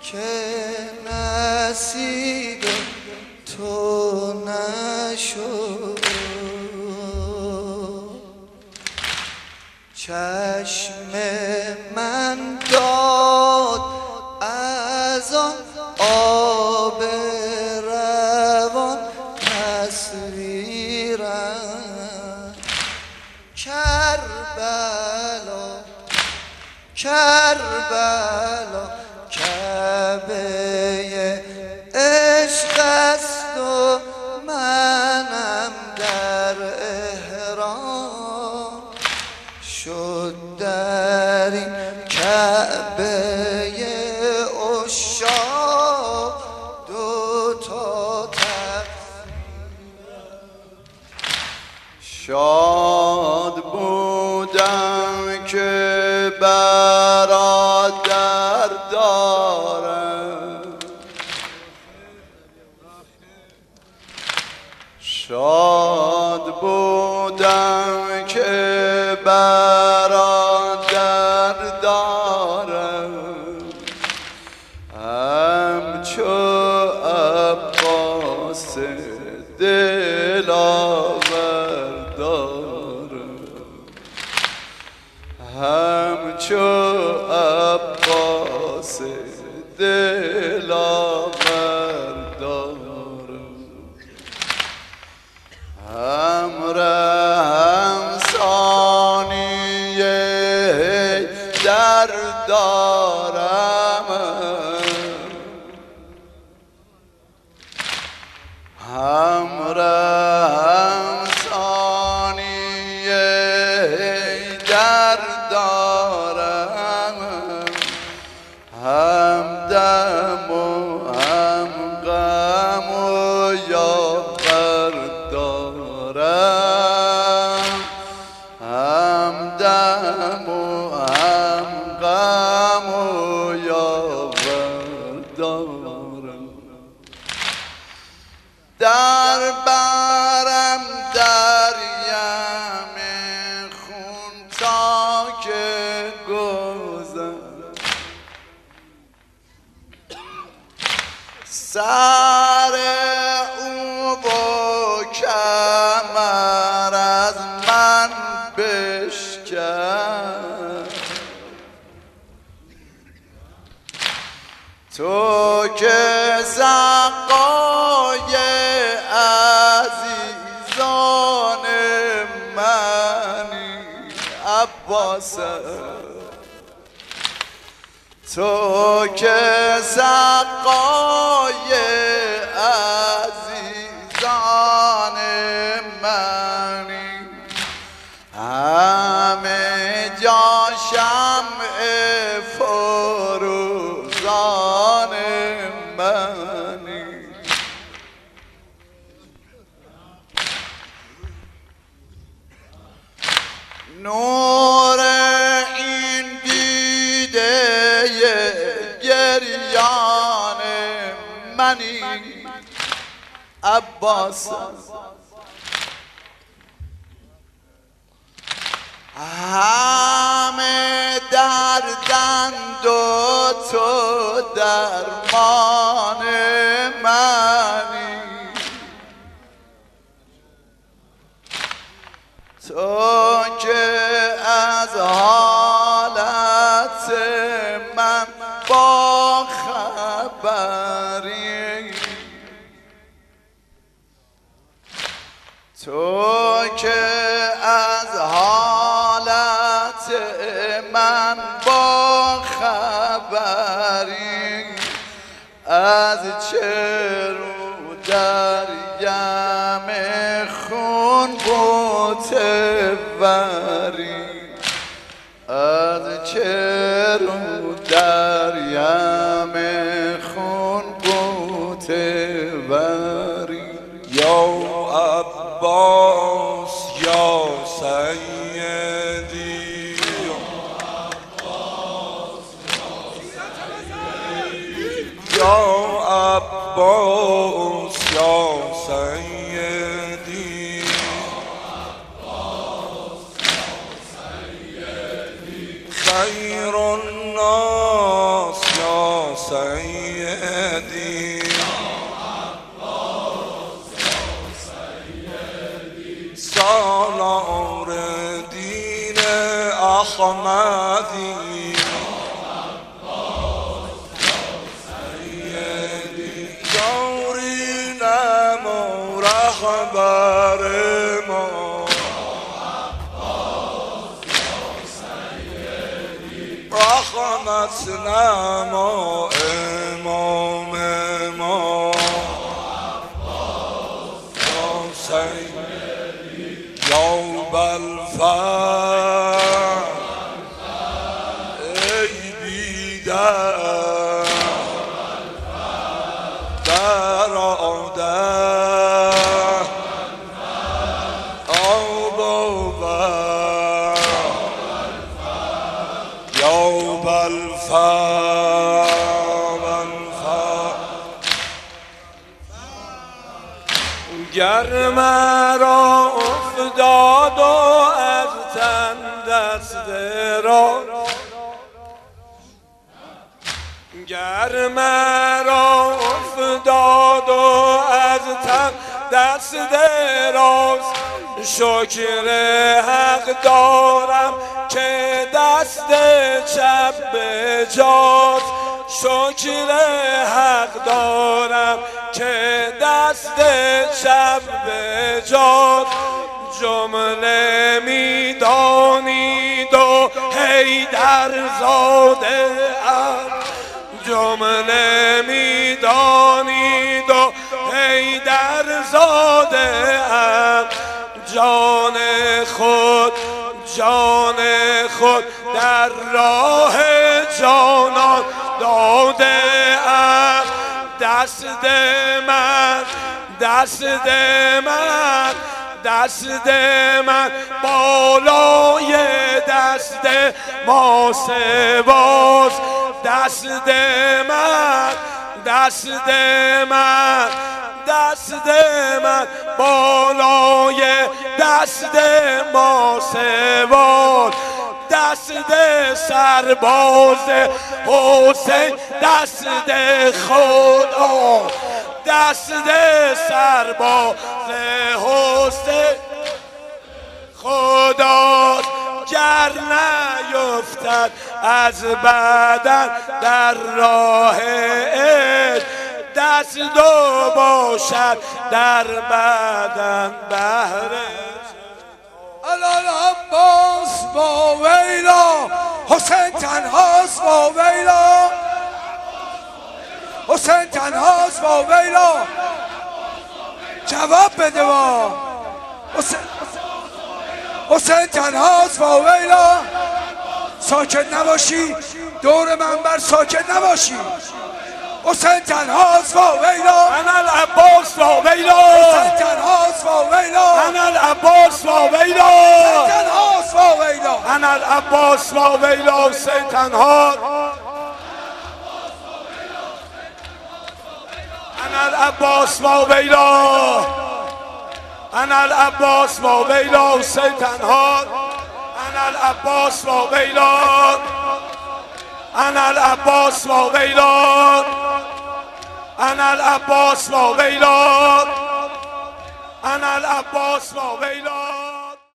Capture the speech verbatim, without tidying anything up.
که نصیب تو نشد. چشم من داد از آن آب روان تصویرم. کربلا کربلا کعبه عشق است و منم در احرام. شد در این کعبه عشاق دو تا شاد بودم که برادر دارم، شاد بودم که برادر دارم، همچو عباس دلاور دارم، همچو عباس دلاور دارم. همرهم ثانیه در دارم، همرهم ثانیه در دارم، همدم و هم غم و یاور دارم، همدم و هم غم و یاور دارم. در برم دریم خون تا که گذر، سر او و کمر از من بشکن. تو که سقای عزیزان منی عباس، تو که سقای عزیزان منی، همه جا شمع فروزان منی. نور این دیده گریان منی عباس، همه دردند و تو درمان منی. تو که از حالت من با خبری، تو که از حالت من با خبری، از چه رو دریم خون بوتوری، از چه رو دریم خون بوتوری. یا عباس یا سیدی، یا عباس یا سیدی، خیر الناس یا سیدی سالار دین احمدی یاری نما رهبر ما رحمت نما امام ما یا بلفر ای بیدر در آده آب و بر یا بلفر گر مرا افتاد و از تن دست را گر مرا افتاد و از تن دست راست شکر حق دارم که دست چپ به جاست شکر حق دارم که دست چپ به جاست جمله میدانید و حیدر زاده ام جمله میدانید و حیدر زاده ام جان خود جان خود در راه جانان داده ام دست من دست من دست من بالای دست ما سواز دست من دست من دست من بالای دست ما سواز دست سرباز حسین دست خدا دست سرباز حسین خدا گر نیفتد از بدن در راه عشق دست دو باشد در بدن بهره العباس با ویلا حسین تنهاست با ویلا حسین تنهاست با ویلا جواب بده با حسین حسین تنهاست با ویلا ساکت نباشی دور منبر ساکت نباشی حسین تنهاست با ویلا انا العباس با ویلا حسین تنهاست با ویلا انا العباس با ویلا حسین تنهاست با ویلا انا العباس با ویلا حسین تنها انا العباس با ویلا انا العباس با ویلا حسین تنها انا العباس با ویلا انا العباس با ویلا انا العباس با ویلا انا العباس با ویلا